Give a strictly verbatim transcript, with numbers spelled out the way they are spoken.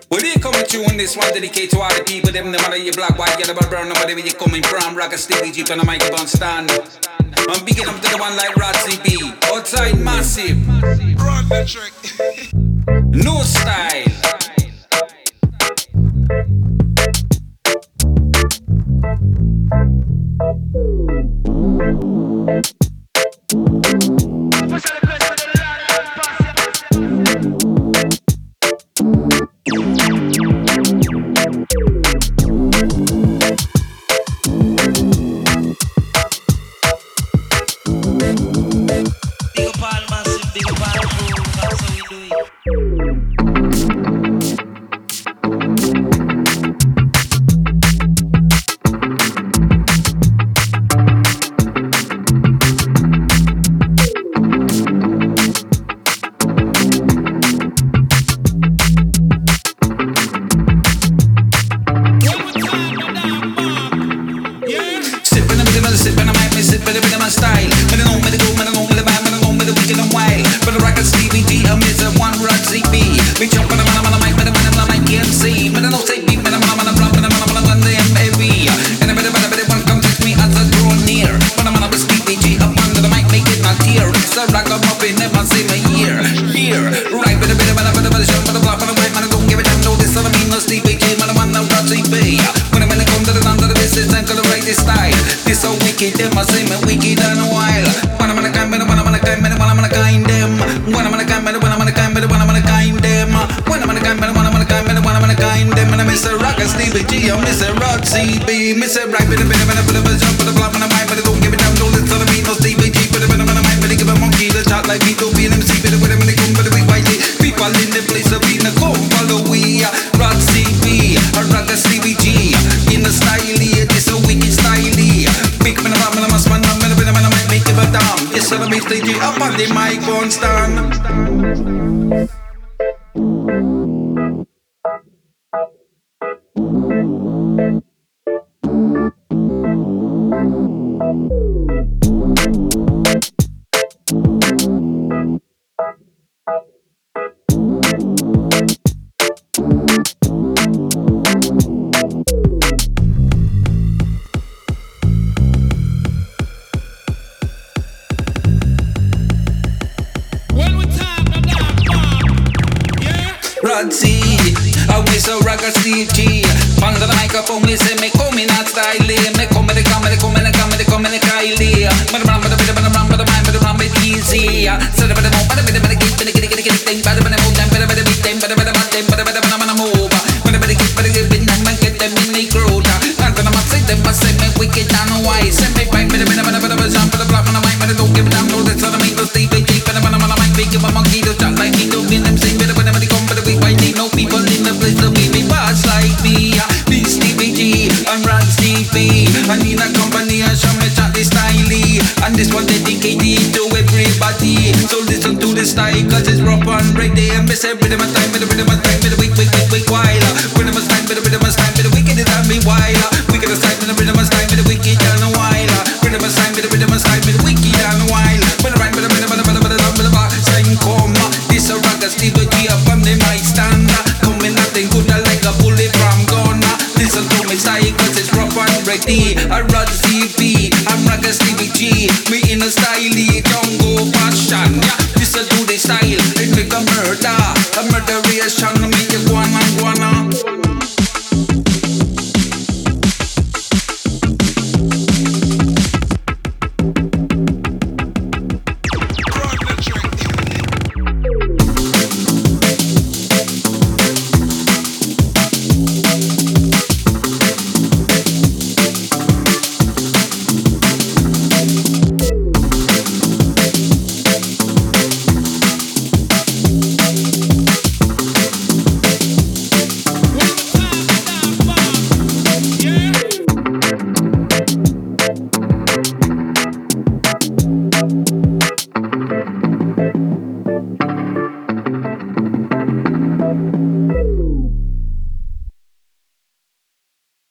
Well, they come with you on this one dedicated to all the people, them, no matter you black, white, yellow, brown, no matter where you coming from, rock a Stevie Jeep and a mic on stand. I'm big enough to the one like Rod C B, outside massive. Run the trick. No style. Up on the mic, won't stand. Rod C, I wish a rock a Steve G. Under the microphone, me say me coming out style. Me come the comedy, come the comedy, come the Kylie. But I'm but I'm but I'm but I'm but I'm but easy. So the but I'm but I'm but I'm get get get get thing. But I'm more time, but I'm but I'm but I'm but I'm but I'm but I'm move. But I'm get but get bin and get them in the crowd. And then I'm say them say me wicked and wise. Say me fight, but I'm but I'm but I'm jump the block on the mic, but don't give it down. No, that's all I mean. No Steve G, but I'm I'm big, I'm monkey to jump.